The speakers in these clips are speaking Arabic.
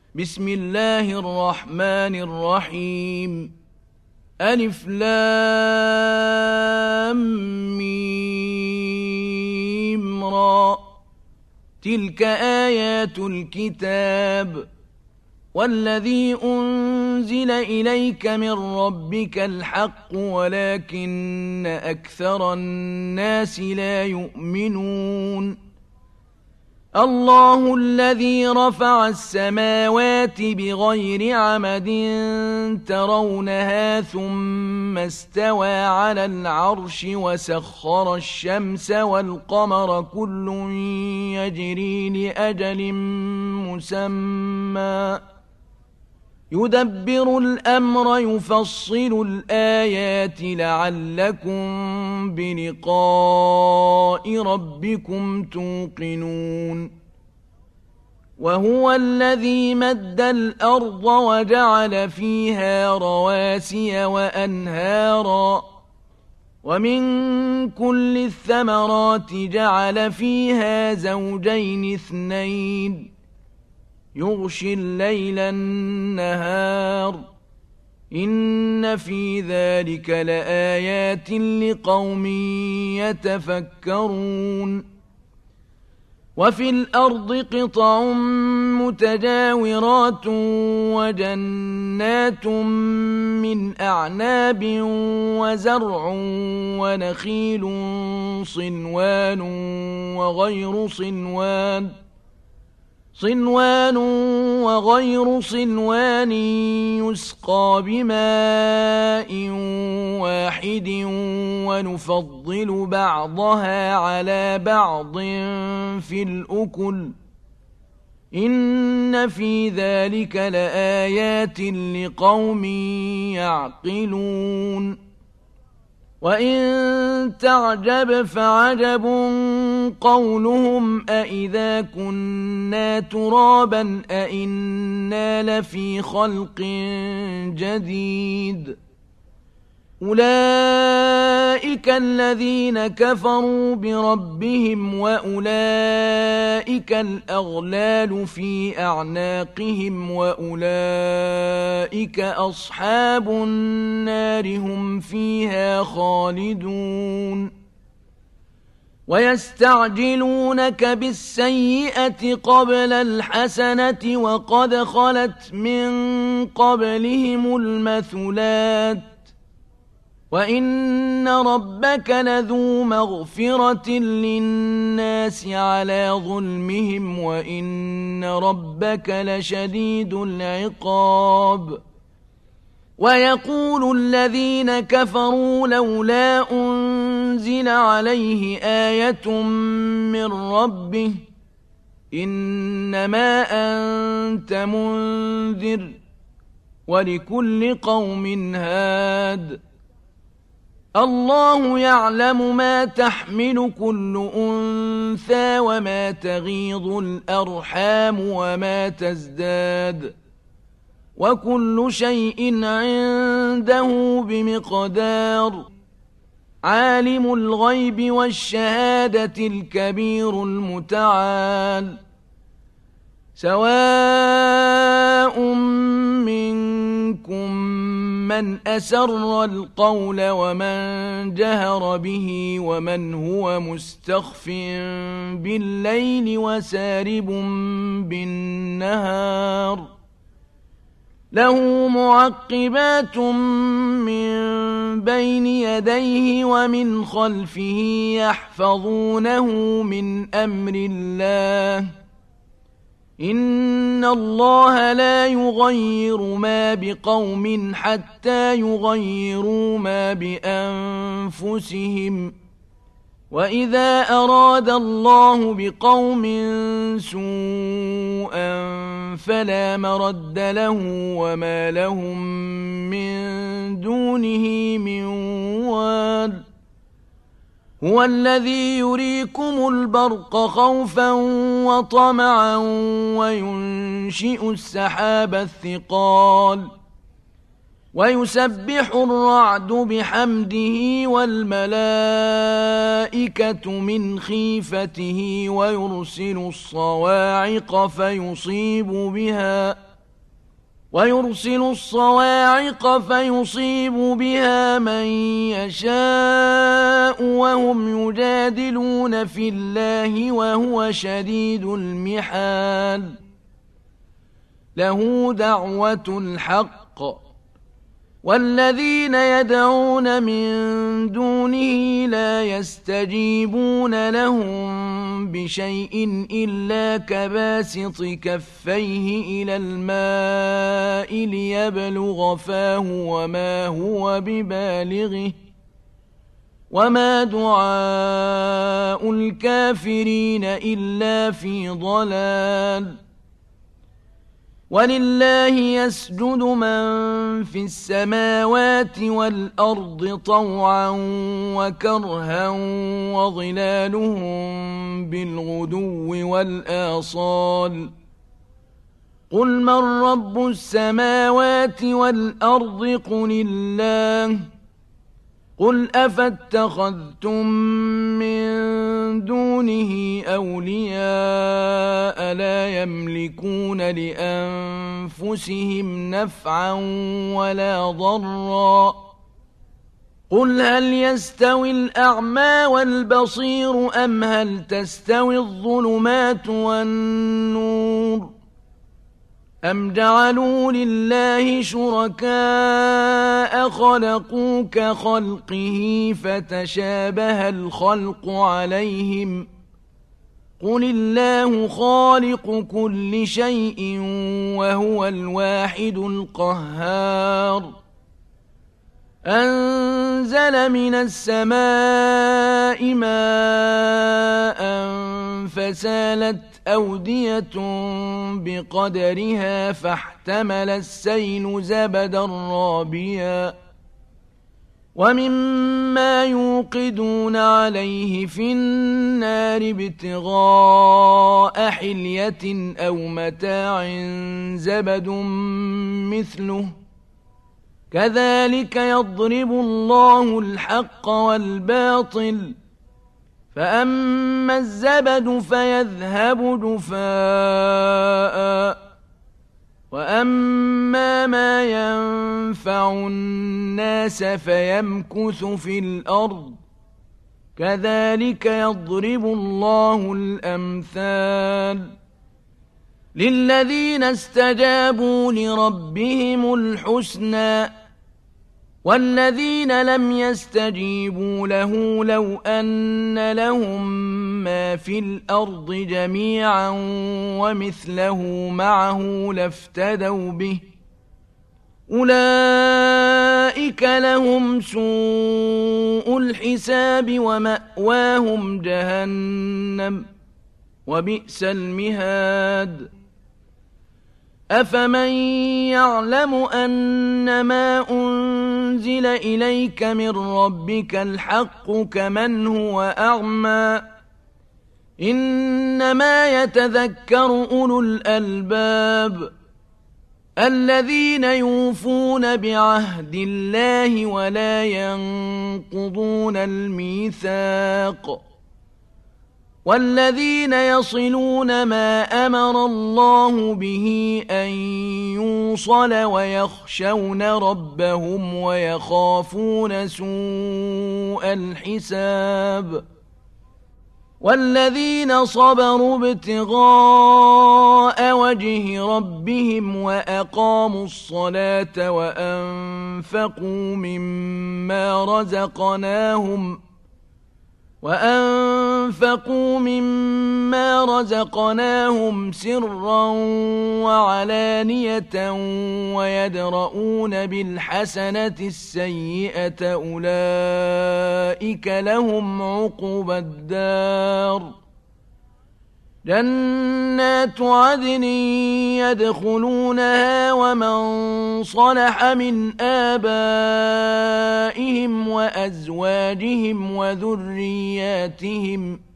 بسم الله الرحمن الرحيم ألف لام ميم را تلك آيات الكتاب والذي أنزل إليك من ربك الحق ولكن أكثر الناس لا يؤمنون الله الذي رفع السماوات بغير عمد ترونها ثم استوى على العرش وسخر الشمس والقمر كل يجري لأجل مسمى يدبر الأمر يفصل الآيات لعلكم بلقاء ربكم توقنون وهو الذي مد الأرض وجعل فيها رواسي وأنهارا ومن كل الثمرات جعل فيها زوجين اثنين يغشي الليل النهار إن في ذلك لآيات لقوم يتفكرون وفي الأرض قطع متجاورات وجنات من أعناب وزرع ونخيل صنوان وغير صنوان وغير صنوان يسقى بماء واحد ونفضل بعضها على بعض في الأكل إن في ذلك لآيات لقوم يعقلون وإن تعجب فعجب قولهم أإذا كنا ترابا أإنا لفي خلق جديد أولئك الذين كفروا بربهم وأولئك الأغلال في أعناقهم وأولئك أصحاب النار هم فيها خالدون ويستعجلونك بالسيئة قبل الحسنة وقد خلت من قبلهم المثلات وإن ربك لذو مغفرة للناس على ظلمهم وإن ربك لشديد العقاب ويقول الذين كفروا لولا أنزل عليه آية من ربه إنما أنت منذر ولكل قوم هاد الله يعلم ما تحمل كل أنثى وما تغيض الأرحام وما تزداد وكل شيء عنده بمقدار عالم الغيب والشهادة الكبير المتعال سواء منكم من أسر القول ومن جهر به ومن هو مستخف بالليل وسارب بالنهار له معقبات من بين يديه ومن خلفه يحفظونه من أمر الله إن الله لا يغير ما بقوم حتى يغيروا ما بأنفسهم وإذا أراد الله بقوم سوءا فلا مرد له وما لهم من دونه من وال هو الذي يريكم البرق خوفا وطمعا وينشئ السحاب الثقال ويسبح الرعد بحمده والملائكة من خيفته ويرسل الصواعق ويرسل الصواعق فيصيب بها من يشاء وهم يجادلون في الله وهو شديد المحال له دعوة الحق والذين يدعون من دونه لا يستجيبون لهم بشيء إلا كباسط كفيه إلى الماء ليبلغ فاه وما هو ببالغه وما دعاء الكافرين إلا في ضلال ولله يسجد من في السماوات والأرض طوعا وكرها وظلالهم بالغدو والآصال قل من رب السماوات والأرض قل الله قل أفاتخذتم من دونه أولياء لا يملكون لأنفسهم نفعا ولا ضرا قل هل يستوي الأعمى والبصير أم هل تستوي الظلمات والنور أم جعلوا لله شركاء خلقوا كخلقه فتشابه الخلق عليهم قل الله خالق كل شيء وهو الواحد القهار أنزل من السماء ماء فسالت أودية بقدرها فاحتمل السيل زبدا رابيا ومما يوقدون عليه في النار ابتغاء حلية أو متاع زبد مثله كذلك يضرب الله الحق والباطل فأما الزبد فيذهب جفاء وأما ما ينفع الناس فيمكث في الأرض كذلك يضرب الله الأمثال للذين استجابوا لربهم الحسنى والذين لم يستجيبوا له لو أن لهم ما في الأرض جميعا ومثله معه لافتدوا به أولئك لهم سوء الحساب ومأواهم جهنم وبئس المهاد أفمن يعلم أنما أنزل إليك من ربك الحق كمن هو أعمى إنما يتذكر أولو الألباب الذين يوفون بعهد الله ولا ينقضون الميثاق والذين يصلون ما أمر الله به أن يوصل ويخشون ربهم ويخافون سوء الحساب والذين صبروا ابتغاء وجه ربهم وأقاموا الصلاة وأنفقوا مما رزقناهم سرا وعلانية ويدرؤون بالحسنة السيئة أولئك لهم عقبى الدار جنات عدن يدخلونها ومن صلح من آبائهم وأزواجهم وذرياتهم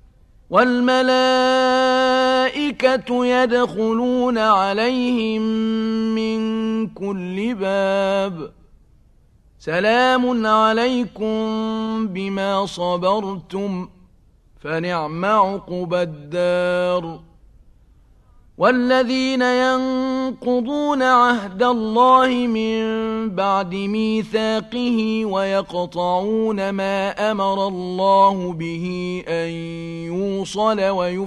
والملائكة يدخلون عليهم من كل باب سلام عليكم بما صبرتم فنعم عقبى الدار والذين ينقضون عهد الله من بعد ميثاقه ويقطعون ما أمر الله به أن يوصل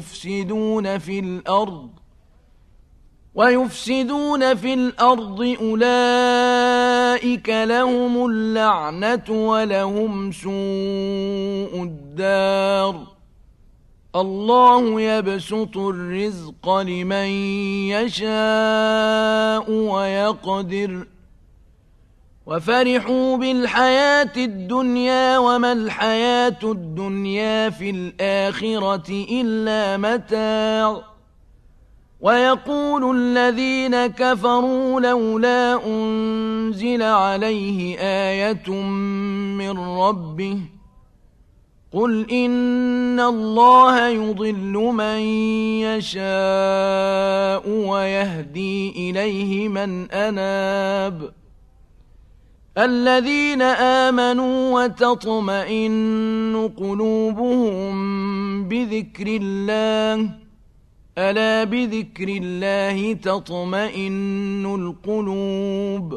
ويفسدون في الأرض أولئك لهم اللعنة ولهم سوء الدار الله يبسط الرزق لمن يشاء ويقدر وفرحوا بالحياة الدنيا وما الحياة الدنيا في الآخرة إلا متاع ويقول الذين كفروا لولا أنزل عليه آية من ربه قل إن الله يضل من يشاء ويهدي إليه من أناب الذين آمنوا وتطمئن قلوبهم بذكر الله ألا بذكر الله تطمئن القلوب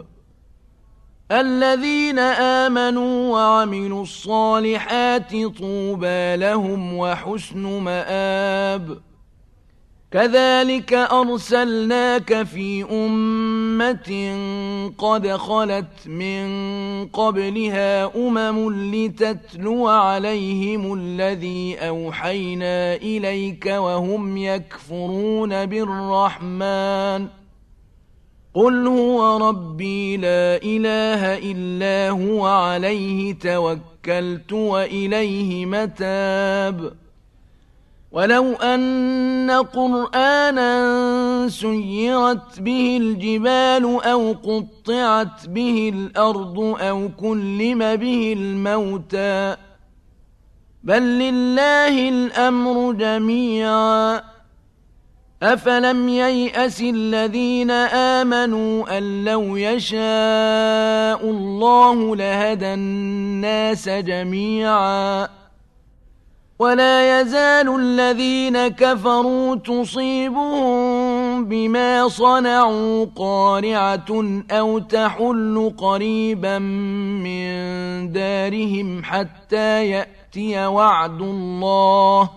الذين آمنوا وعملوا الصالحات طوبى لهم وحسن مآب كذلك أرسلناك في أمة قد خلت من قبلها لتتلو عليهم الذي أوحينا إليك وهم يكفرون بالرحمن قل هو ربي لا إله إلا هو عليه توكلت وإليه متاب ولو أن قرآنا سيرت به الجبال أو قطعت به الأرض أو كلم به الموتى بل لله الأمر جميعا أفلم ييأس الذين آمنوا أن لو يشاء الله لهدى الناس جميعا ولا يزال الذين كفروا تصيبهم بما صنعوا قارعة أو تحل قريبا من دارهم حتى يأتي وعد الله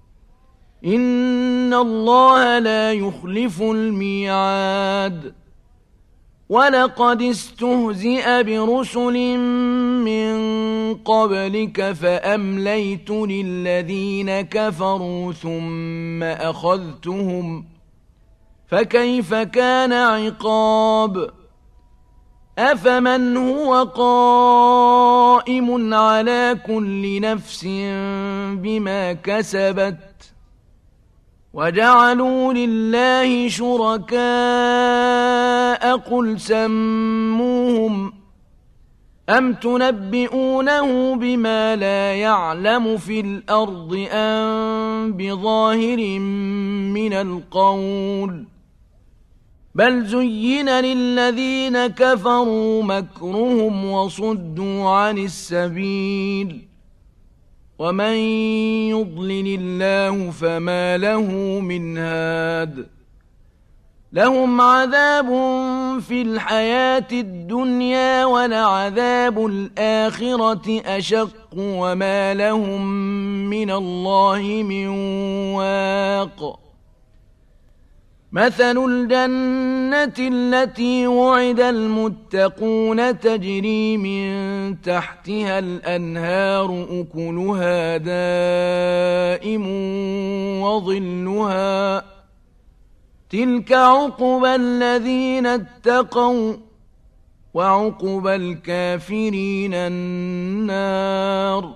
إن الله لا يخلف الميعاد ولقد استهزئ برسل من قبلك فأمليت للذين كفروا ثم أخذتهم فكيف كان عقاب أفمن هو قائم على كل نفس بما كسبت وجعلوا لله شركاء قل سموهم أم تنبئونه بما لا يعلم في الأرض أم بظاهر من القول بل زين للذين كفروا مكرهم وصدوا عن السبيل ومن يضلل الله فما له من هاد لهم عذاب في الحياة الدنيا ولعذاب الآخرة أشق وما لهم من الله من واق مثل الجنة التي وعد المتقون تجري من تحتها الأنهار أكلها دائم وظلها تلك عقبى الذين اتقوا وعقبى الكافرين النار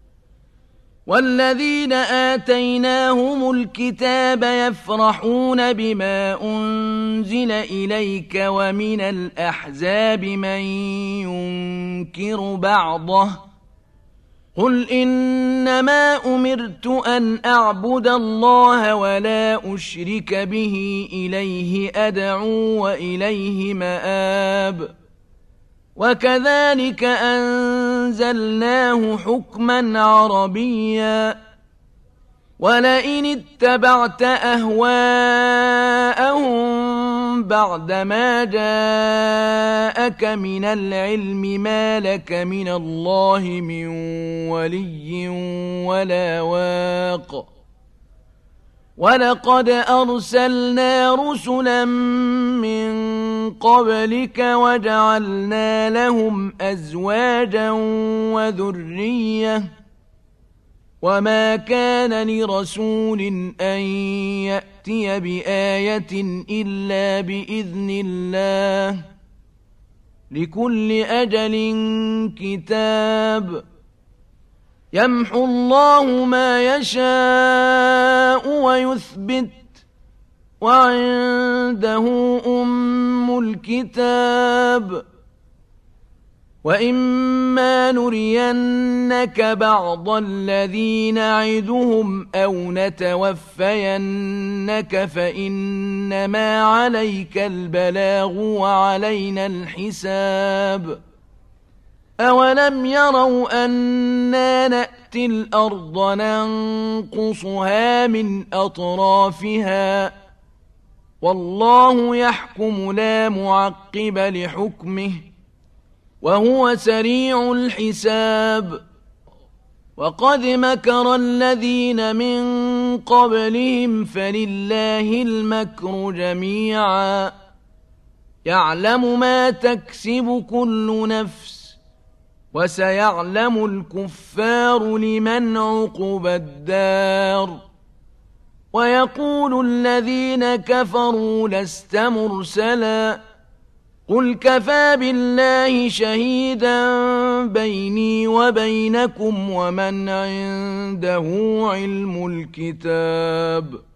والذين آتيناهم الكتاب يفرحون بما أنزل إليك ومن الأحزاب من ينكر بعضه قل إنما أمرت أن أعبد الله ولا أشرك به إليه أدعو وإليه مآب وكذلك أنزلناه حكما عربيا ولئن اتبعت أهواءهم بعدما جاءك من العلم ما لك من الله من ولي ولا واق ولقد أرسلنا رسلا من قبلك وجعلنا لهم أزواجا وذرية وما كان لرسول أن يأتي بآية إلا بإذن الله لكل أجل كتاب يمحو الله ما يشاء ويثبت وعنده أم الكتاب وإما نرينك بعض الذي نعدهم أو نتوفينك فإنما عليك البلاغ وعلينا الحساب أولم يروا أنا نأتي الأرض ننقصها من أطرافها والله يحكم لا معقب لحكمه وهو سريع الحساب وقد مكر الذين من قبلهم فلله المكر جميعا يعلم ما تكسب كل نفس وسيعلم الكفار لمن عقبى الدار ويقول الذين كفروا لست مرسلا قل كفى بالله شهيدا بيني وبينكم ومن عنده علم الكتاب